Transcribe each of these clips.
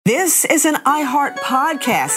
This is an iHeart podcast.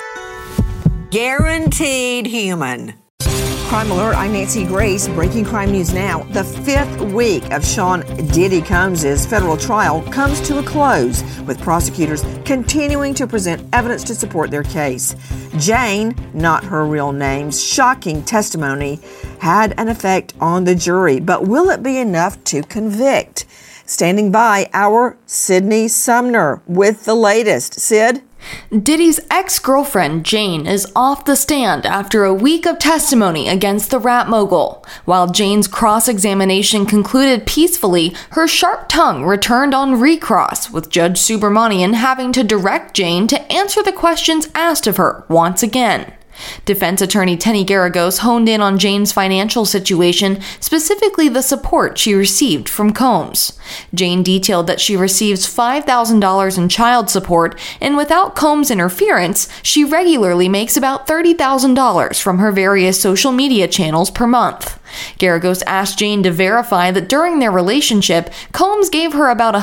Guaranteed human. Crime Alert, I'm Nancy Grace. Breaking crime news now. The fifth week of Sean Diddy Combs' federal trial comes to a close, with prosecutors continuing to present evidence to support their case. Jane, not her real name's shocking testimony had an effect on the jury, but will it be enough to convict? Standing by, our Sydney Sumner with the latest. Sid? Diddy's ex-girlfriend, Jane, is off the stand after a week of testimony against the rap mogul. While Jane's cross-examination concluded peacefully, her sharp tongue returned on recross, with Judge Subramanian having to direct Jane to answer the questions asked of her once again. Defense attorney Tenny Garagos honed in on Jane's financial situation, specifically the support she received from Combs. Jane detailed that she receives $5,000 in child support, and without Combs' interference, she regularly makes about $30,000 from her various social media channels per month. Garagos asked Jane to verify that during their relationship, Combs gave her about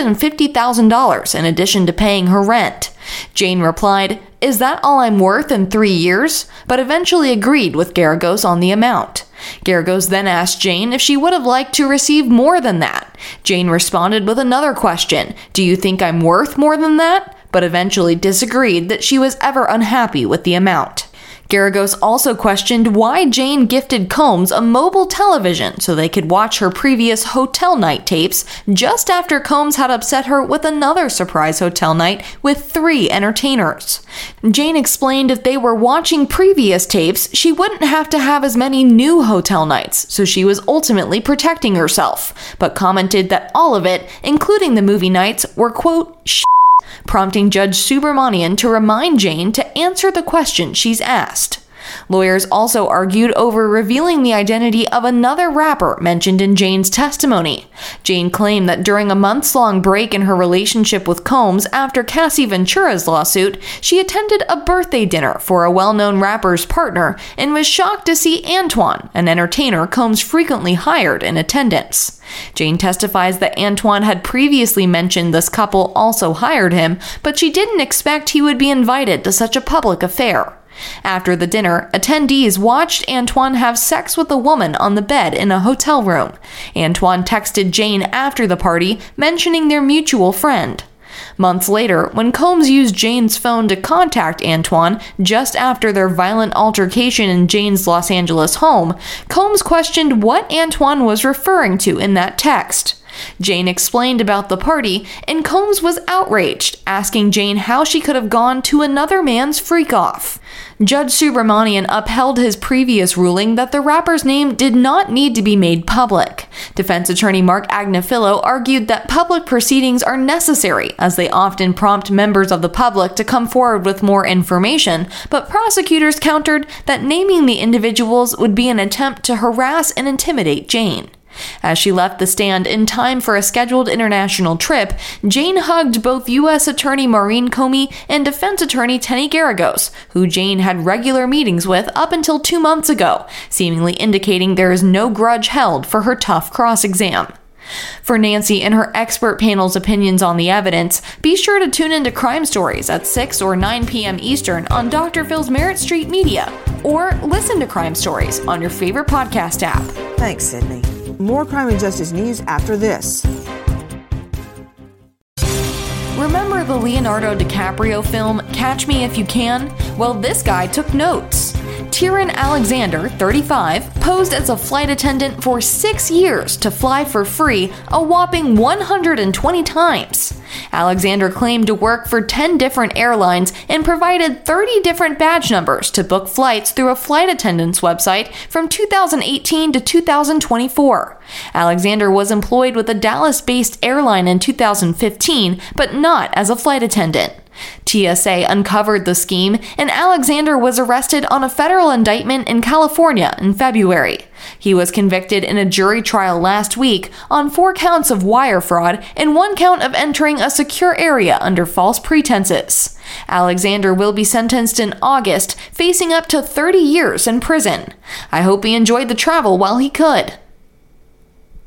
$150,000 in addition to paying her rent. Jane replied, "Is that all I'm worth in 3 years?" but eventually agreed with Garagos on the amount. Garagos then asked Jane if she would have liked to receive more than that. Jane responded with another question, "Do you think I'm worth more than that?" but eventually disagreed that she was ever unhappy with the amount. Garagos also questioned why Jane gifted Combs a mobile television so they could watch her previous hotel night tapes just after Combs had upset her with another surprise hotel night with 3 entertainers. Jane explained if they were watching previous tapes, she wouldn't have to have as many new hotel nights, so she was ultimately protecting herself, but commented that all of it, including the movie nights, were, quote, prompting Judge Subramanian to remind Jane to answer the question she's asked. Lawyers also argued over revealing the identity of another rapper mentioned in Jane's testimony. Jane claimed that during a months-long break in her relationship with Combs after Cassie Ventura's lawsuit, she attended a birthday dinner for a well-known rapper's partner and was shocked to see Antoine, an entertainer Combs frequently hired, in attendance. Jane testifies that Antoine had previously mentioned this couple also hired him, but she didn't expect he would be invited to such a public affair. After the dinner, attendees watched Antoine have sex with a woman on the bed in a hotel room. Antoine texted Jane after the party, mentioning their mutual friend. Months later, when Combs used Jane's phone to contact Antoine just after their violent altercation in Jane's Los Angeles home, Combs questioned what Antoine was referring to in that text. Jane explained about the party, and Combs was outraged, asking Jane how she could have gone to another man's freak-off. Judge Subramanian upheld his previous ruling that the rapper's name did not need to be made public. Defense attorney Mark Agnifilo argued that public proceedings are necessary, as they often prompt members of the public to come forward with more information, but prosecutors countered that naming the individuals would be an attempt to harass and intimidate Jane. As she left the stand in time for a scheduled international trip, Jane hugged both U.S. Attorney Maureen Comey and defense attorney Tenny Garagos, who Jane had regular meetings with up until 2 months ago, seemingly indicating there is no grudge held for her tough cross-exam. For Nancy and her expert panel's opinions on the evidence, be sure to tune into Crime Stories at 6 or 9 p.m. Eastern on Dr. Phil's Merritt Street Media, or listen to Crime Stories on your favorite podcast app. Thanks, Sydney. More crime and justice news after this. Remember the Leonardo DiCaprio film Catch Me If You Can? Well, this guy took notes. Tyron Alexander, 35, posed as a flight attendant for 6 years to fly for free a whopping 120 times. Alexander claimed to work for 10 different airlines and provided 30 different badge numbers to book flights through a flight attendant's website from 2018 to 2024. Alexander was employed with a Dallas-based airline in 2015, but not as a flight attendant. TSA uncovered the scheme, and Alexander was arrested on a federal indictment in California in February. He was convicted in a jury trial last week on 4 counts of wire fraud and 1 count of entering a secure area under false pretenses. Alexander will be sentenced in August, facing up to 30 years in prison. I hope he enjoyed the travel while he could.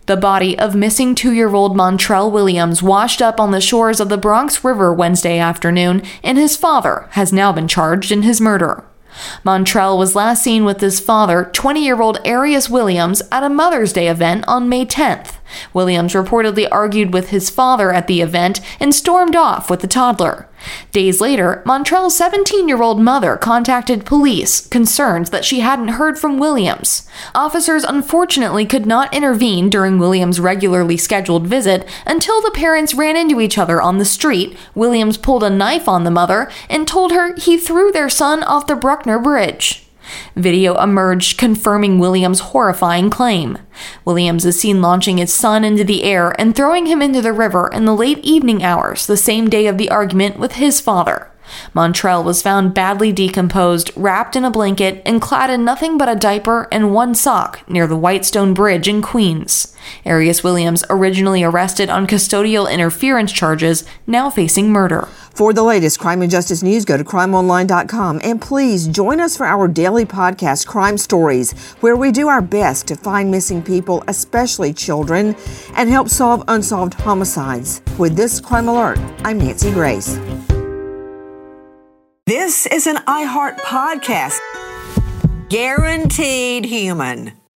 The body of missing 2-year-old Montrell Williams washed up on the shores of the Bronx River Wednesday afternoon, and his father has now been charged in his murder. Montrell was last seen with his father, 20-year-old Arias Williams, at a Mother's Day event on May 10th. Williams reportedly argued with his father at the event and stormed off with the toddler. Days later, Montrell's 17-year-old mother contacted police, concerned that she hadn't heard from Williams. Officers unfortunately could not intervene during Williams' regularly scheduled visit until the parents ran into each other on the street. Williams pulled a knife on the mother and told her he threw their son off the Bruckner Bridge. Video emerged confirming Williams' horrifying claim. Williams is seen launching his son into the air and throwing him into the river in the late evening hours the same day of the argument with his father. Montrell was found badly decomposed, wrapped in a blanket, and clad in nothing but a diaper and one sock near the Whitestone Bridge in Queens. Arias Williams, originally arrested on custodial interference charges, now facing murder. For the latest crime and justice news, go to crimeonline.com, and please join us for our daily podcast, Crime Stories, where we do our best to find missing people, especially children, and help solve unsolved homicides. With this Crime Alert, I'm Nancy Grace. This is an iHeart podcast. Guaranteed human.